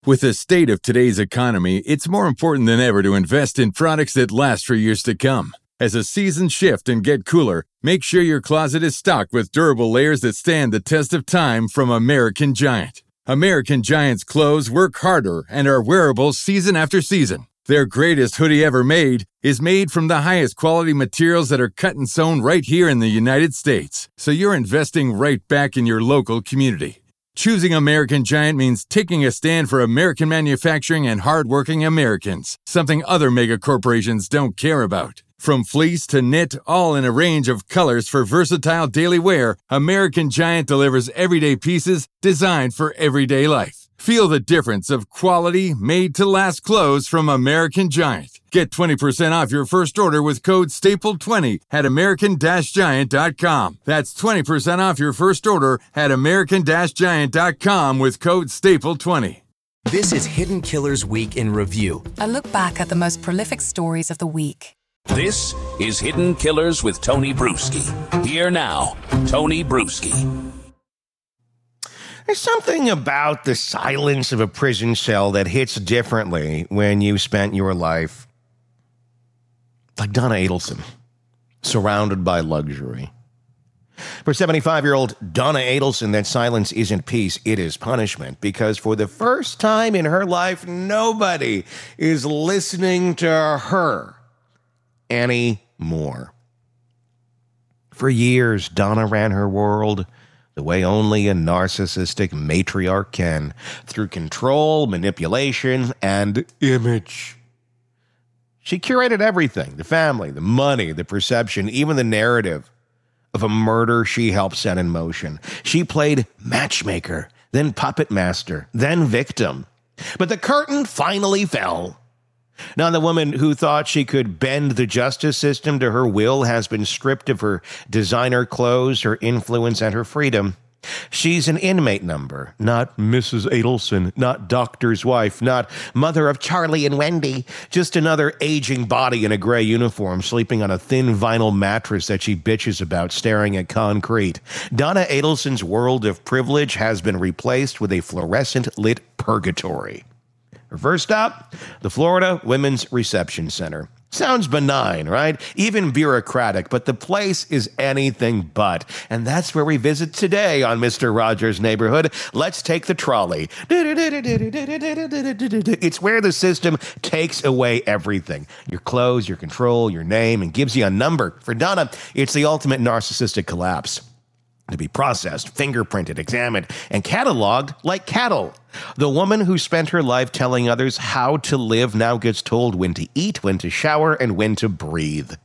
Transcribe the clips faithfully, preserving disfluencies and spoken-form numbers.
With the state of today's economy, it's more important than ever to invest in products that last for years to come. As the seasons shift and get cooler, make sure your closet is stocked with durable layers that stand the test of time from American Giant. American Giant's clothes work harder and are wearable season after season. Their greatest hoodie ever made is made from the highest quality materials that are cut and sewn right here in the United States, so you're investing right back in your local community. Choosing American Giant means taking a stand for American manufacturing and hardworking Americans, something other mega corporations don't care about. From fleece to knit, all in a range of colors for versatile daily wear, American Giant delivers everyday pieces designed for everyday life. Feel the difference of quality, made-to-last clothes from American Giant. Get twenty percent off your first order with code staple twenty at american giant dot com. That's twenty percent off your first order at american giant dot com with code staple twenty. This is Hidden Killers Week in Review. A look back at the most prolific stories of the week. This is Hidden Killers with Tony Bruschi. Here now, Tony Bruschi. There's something about the silence of a prison cell that hits differently when you've spent your life like Donna Adelson, surrounded by luxury. For seventy-five-year-old Donna Adelson, that silence isn't peace, it is punishment, because for the first time in her life, nobody is listening to her anymore. For years, Donna ran her world the way only a narcissistic matriarch can, through control, manipulation, and image. She curated everything, the family, the money, the perception, even the narrative of a murder she helped set in motion. She played matchmaker, then puppet master, then victim. But the curtain finally fell. Now, the woman who thought she could bend the justice system to her will has been stripped of her designer clothes, her influence, and her freedom. She's an inmate number, not Missus Adelson, not doctor's wife, not mother of Charlie and Wendy, just another aging body in a gray uniform sleeping on a thin vinyl mattress that she bitches about, staring at concrete. Donna Adelson's world of privilege has been replaced with a fluorescent lit purgatory. First up, the Florida Women's Reception Center. Sounds benign, right? Even bureaucratic, but the place is anything but. And that's where we visit today on Mister Rogers' Neighborhood. Let's take the trolley. It's where the system takes away everything. Your clothes, your control, your name, and gives you a number. For Donna, it's the ultimate narcissistic collapse. To be processed, fingerprinted, examined, and cataloged like cattle. The woman who spent her life telling others how to live now gets told when to eat, when to shower, and when to breathe.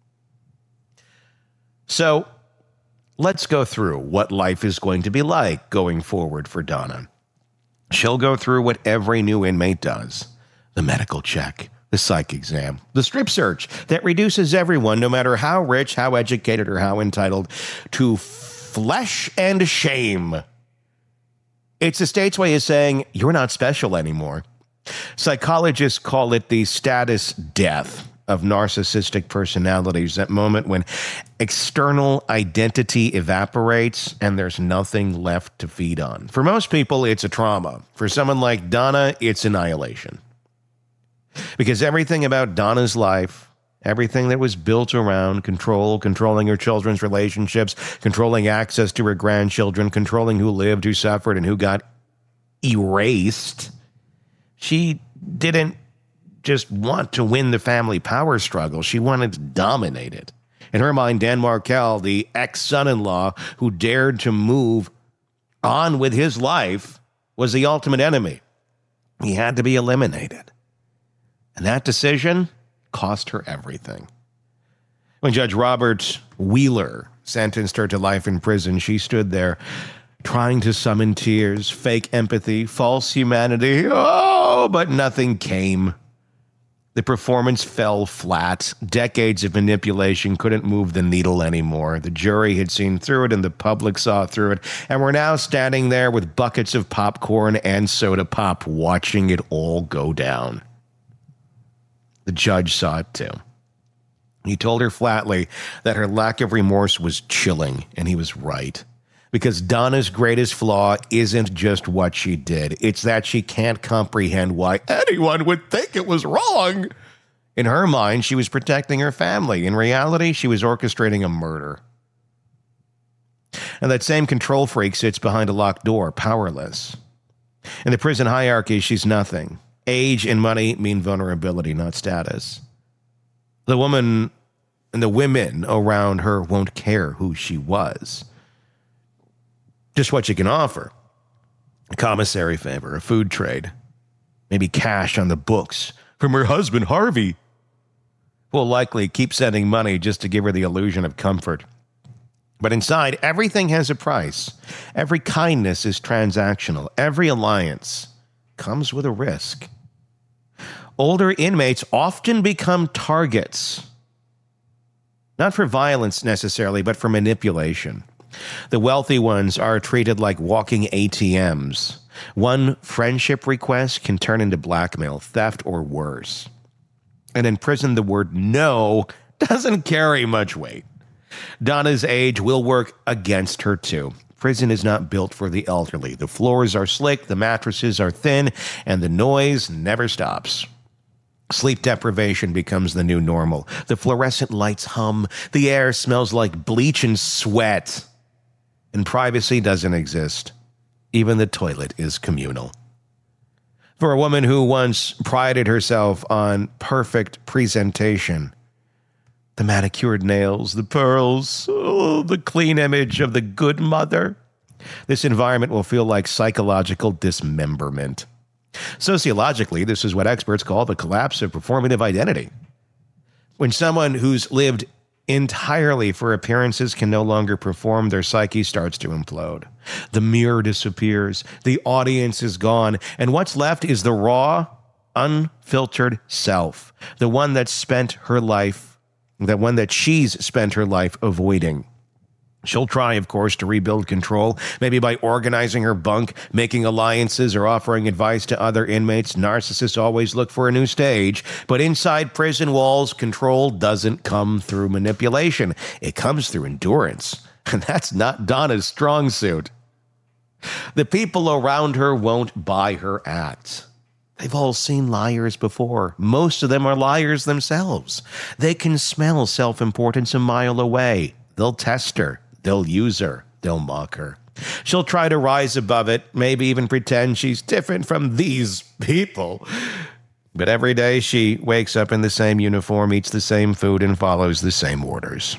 So, let's go through what life is going to be like going forward for Donna. She'll go through what every new inmate does. The medical check, the psych exam, the strip search that reduces everyone, no matter how rich, how educated, or how entitled, to flesh and shame. It's the state's way of saying, you're not special anymore. Psychologists call it the status death of narcissistic personalities, that moment when external identity evaporates and there's nothing left to feed on. For most people, it's a trauma. For someone like Donna, it's annihilation. Because everything about Donna's life, everything that was built around control, controlling her children's relationships, controlling access to her grandchildren, controlling who lived, who suffered, and who got erased. She didn't just want to win the family power struggle. She wanted to dominate it. In her mind, Dan Markel, the ex-son-in-law who dared to move on with his life, was the ultimate enemy. He had to be eliminated. And that decision cost her everything. When Judge Robert Wheeler sentenced her to life in prison, she stood there trying to summon tears, fake empathy, false humanity. Oh, but nothing came. The performance fell flat. Decades of manipulation couldn't move the needle anymore. The jury had seen through it and the public saw through it. And we're now standing there with buckets of popcorn and soda pop watching it all go down. The judge saw it too. He told her flatly that her lack of remorse was chilling, and he was right. Because Donna's greatest flaw isn't just what she did. It's that she can't comprehend why anyone would think it was wrong. In her mind, she was protecting her family. In reality, she was orchestrating a murder. And that same control freak sits behind a locked door, powerless. In the prison hierarchy, she's nothing. Age and money mean vulnerability, not status. The woman and the women around her won't care who she was. Just what she can offer. A commissary favor, a food trade, maybe cash on the books from her husband, Harvey. Will likely keep sending money just to give her the illusion of comfort. But inside, everything has a price. Every kindness is transactional. Every alliance comes with a risk. Older inmates often become targets. Not for violence necessarily, but for manipulation. The wealthy ones are treated like walking A T Ms. One friendship request can turn into blackmail, theft, or worse. And in prison, the word no doesn't carry much weight. Donna's age will work against her, too. Prison is not built for the elderly. The floors are slick, the mattresses are thin, and the noise never stops. Sleep deprivation becomes the new normal. The fluorescent lights hum. The air smells like bleach and sweat. And privacy doesn't exist. Even the toilet is communal. For a woman who once prided herself on perfect presentation, the manicured nails, the pearls, oh, the clean image of the good mother, this environment will feel like psychological dismemberment. Sociologically, this is what experts call the collapse of performative identity. When someone who's lived entirely for appearances can no longer perform, their psyche starts to implode. The mirror disappears, the audience is gone, and what's left is the raw, unfiltered self, the one that spent her life, the one that she's spent her life avoiding. She'll try, of course, to rebuild control, maybe by organizing her bunk, making alliances, or offering advice to other inmates. Narcissists always look for a new stage, but inside prison walls, control doesn't come through manipulation. It comes through endurance, and that's not Donna's strong suit. The people around her won't buy her act. They've all seen liars before. Most of them are liars themselves. They can smell self-importance a mile away. They'll test her. They'll use her. They'll mock her. She'll try to rise above it, maybe even pretend she's different from these people. But every day she wakes up in the same uniform, eats the same food, and follows the same orders.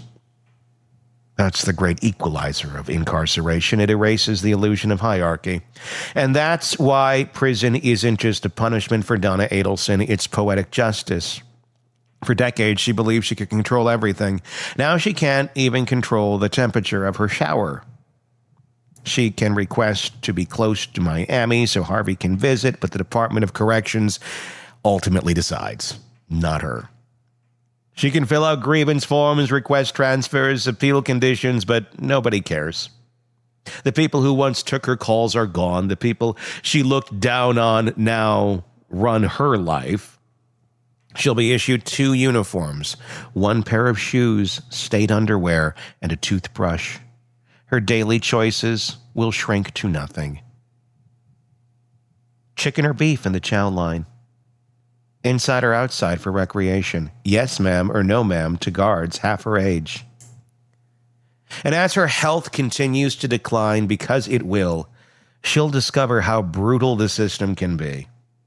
That's the great equalizer of incarceration. It erases the illusion of hierarchy. And that's why prison isn't just a punishment for Donna Adelson. It's poetic justice. For decades, she believed she could control everything. Now she can't even control the temperature of her shower. She can request to be close to Miami so Harvey can visit, but the Department of Corrections ultimately decides, not her. She can fill out grievance forms, request transfers, appeal conditions, but nobody cares. The people who once took her calls are gone. The people she looked down on now run her life. She'll be issued two uniforms, one pair of shoes, state underwear, and a toothbrush. Her daily choices will shrink to nothing. Chicken or beef in the chow line. Inside or outside for recreation. Yes, ma'am, or no, ma'am, to guards half her age. And as her health continues to decline, because it will, she'll discover how brutal the system can be.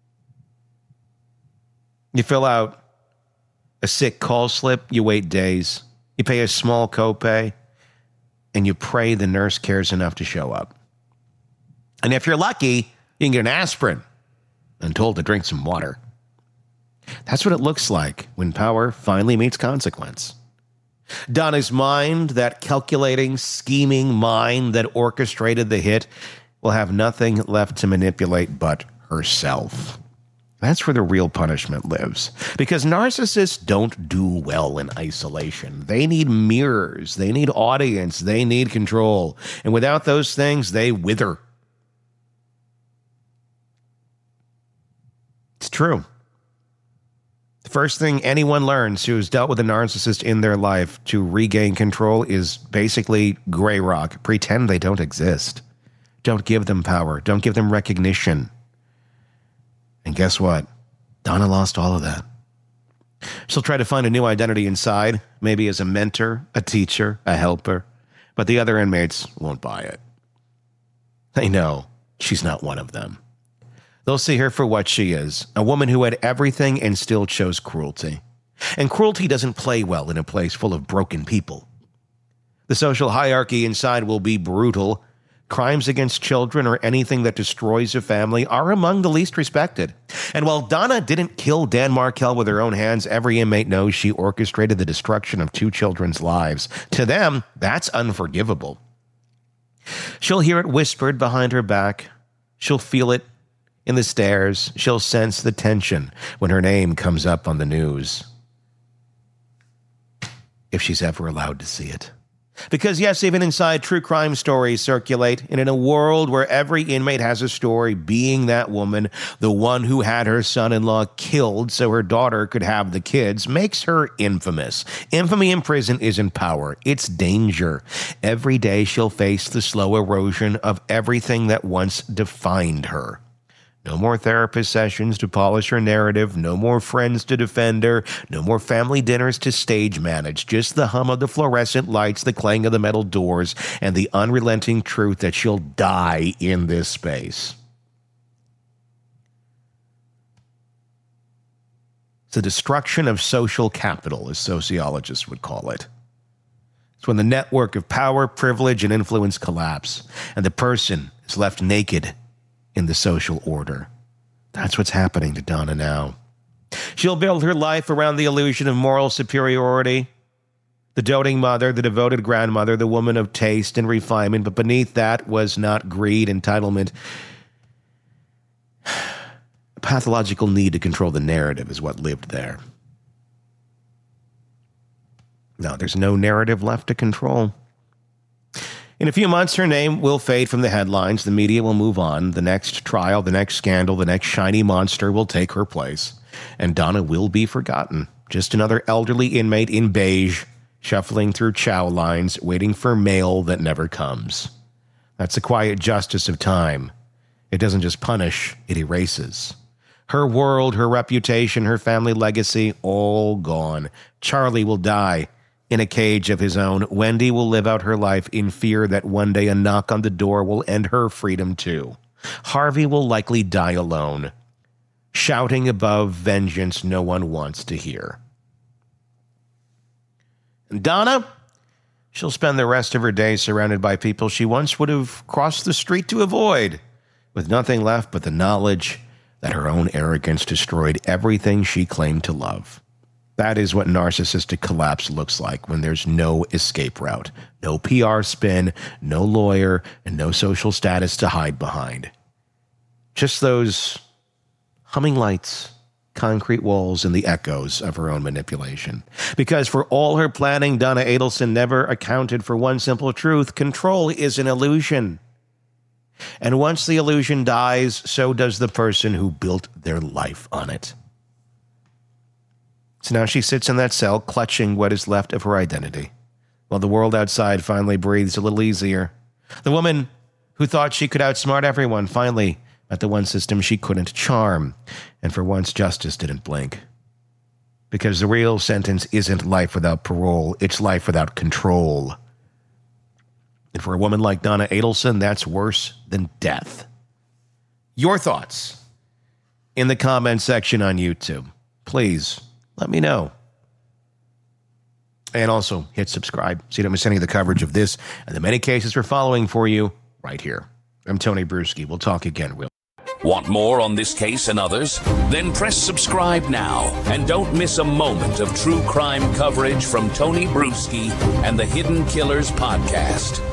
You fill out a sick call slip, you wait days, you pay a small copay, and you pray the nurse cares enough to show up. And if you're lucky, you can get an aspirin and told to drink some water. That's what it looks like when power finally meets consequence. Donna's mind, that calculating, scheming mind that orchestrated the hit, will have nothing left to manipulate but herself. That's where the real punishment lives. Because narcissists don't do well in isolation. They need mirrors. They need audience. They need control. And without those things, they wither. It's true. first thing anyone learns who's dealt with a narcissist in their life to regain control is basically gray rock. Pretend they don't exist. Don't give them power. Don't give them recognition. And guess what? Donna lost all of that. She'll try to find a new identity inside, maybe as a mentor, a teacher, a helper, but the other inmates won't buy it. They know she's not one of them. They'll see her for what she is, a woman who had everything and still chose cruelty. And cruelty doesn't play well in a place full of broken people. The social hierarchy inside will be brutal. Crimes against children or anything that destroys a family are among the least respected. And while Donna didn't kill Dan Markel with her own hands, every inmate knows she orchestrated the destruction of two children's lives. To them, that's unforgivable. She'll hear it whispered behind her back. She'll feel it in the stares. She'll sense the tension when her name comes up on the news. If she's ever allowed to see it. Because yes, even inside, true crime stories circulate, and in a world where every inmate has a story, being that woman, the one who had her son-in-law killed so her daughter could have the kids, makes her infamous. Infamy in prison isn't power, it's danger. Every day she'll face the slow erosion of everything that once defined her. No more therapist sessions to polish her narrative, no more friends to defend her, no more family dinners to stage manage, just the hum of the fluorescent lights, the clang of the metal doors, and the unrelenting truth that she'll die in this space. It's the destruction of social capital, as sociologists would call it. It's when the network of power, privilege, and influence collapse, and the person is left naked in the social order. That's what's happening to Donna now. She'll build her life around the illusion of moral superiority. The doting mother, the devoted grandmother, the woman of taste and refinement, but beneath that was not greed, entitlement. A pathological need to control the narrative is what lived there. Now, there's no narrative left to control. In a few months, her name will fade from the headlines. The media will move on. The next trial, the next scandal, the next shiny monster will take her place. And Donna will be forgotten. Just another elderly inmate in beige, shuffling through chow lines, waiting for mail that never comes. That's the quiet justice of time. It doesn't just punish, it erases. Her world, her reputation, her family legacy, all gone. Charlie will die in a cage of his own. Wendy will live out her life in fear that one day a knock on the door will end her freedom too. Harvey will likely die alone, shouting above vengeance no one wants to hear. And Donna, she'll spend the rest of her days surrounded by people she once would have crossed the street to avoid, with nothing left but the knowledge that her own arrogance destroyed everything she claimed to love. That is what narcissistic collapse looks like when there's no escape route, no P R spin, no lawyer, and no social status to hide behind. Just those humming lights, concrete walls, and the echoes of her own manipulation. Because for all her planning, Donna Adelson never accounted for one simple truth: control is an illusion. And once the illusion dies, so does the person who built their life on it. So now she sits in that cell, clutching what is left of her identity, while the world outside finally breathes a little easier. The woman who thought she could outsmart everyone finally met the one system she couldn't charm, and for once justice didn't blink. Because the real sentence isn't life without parole, it's life without control. And for a woman like Donna Adelson, that's worse than death. Your thoughts in the comment section on YouTube. Please let me know. And also hit subscribe so you don't miss any of the coverage of this and the many cases we're following for you right here. I'm Tony Bruschi. We'll talk again, Will. Want more on this case and others? Then press subscribe now and don't miss a moment of true crime coverage from Tony Bruschi and the Hidden Killers podcast.